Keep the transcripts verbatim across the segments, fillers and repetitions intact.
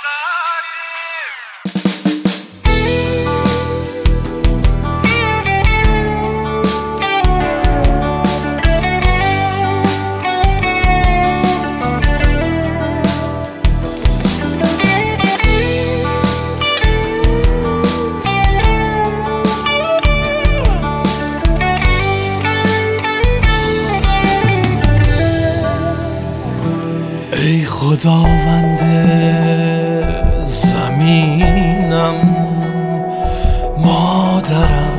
ای خداوند زمینم مادرم،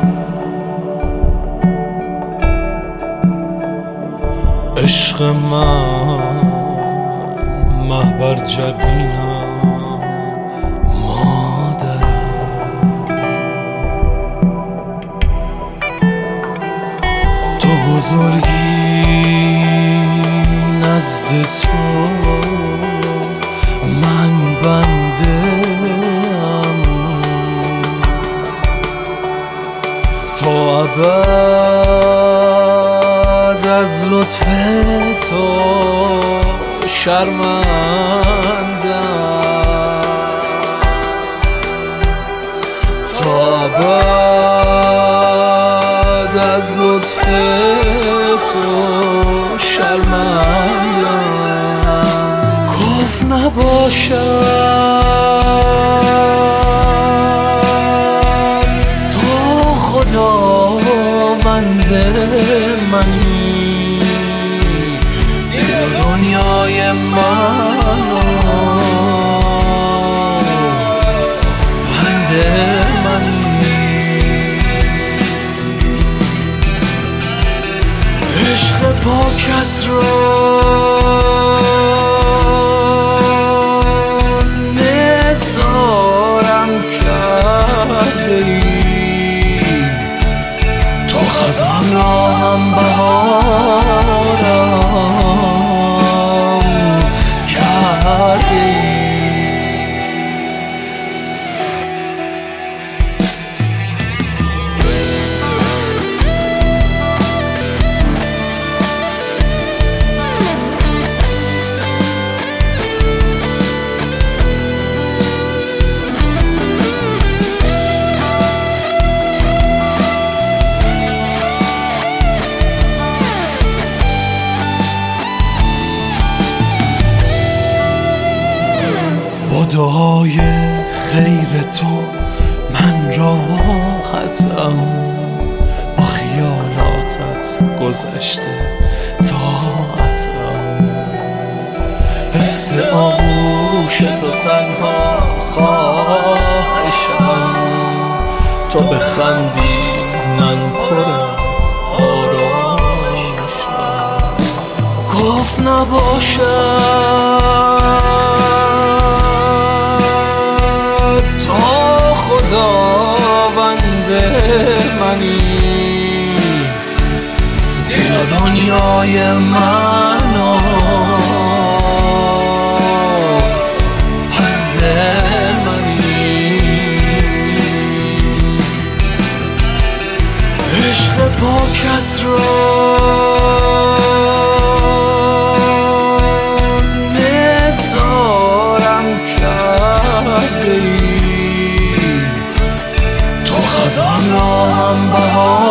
عشق من محبر جبینم مادرم، تو بزرگی نزد تو من بنده ام، تو ابد از لطف تو شرمندم، تو ابد از لطف تو شرمندم. کف نباشد تو خداوند منی، دل و دنیای منو بنده منی، عشق پاکت را نثارم کرده ای، تو خزان را هم بهارم کرده ای. با دعای خیر تو من راحتم، با خیالاتت گذشته طاعتم، حس آغوش تو تنها خواهشم، تو بخندی من پر از آرامشم. کف نباشد تو خداوند منی، دل و دنیای منو بنده منی، عشق پاکت را نثارم کرده ای، تو خزان را هم بهار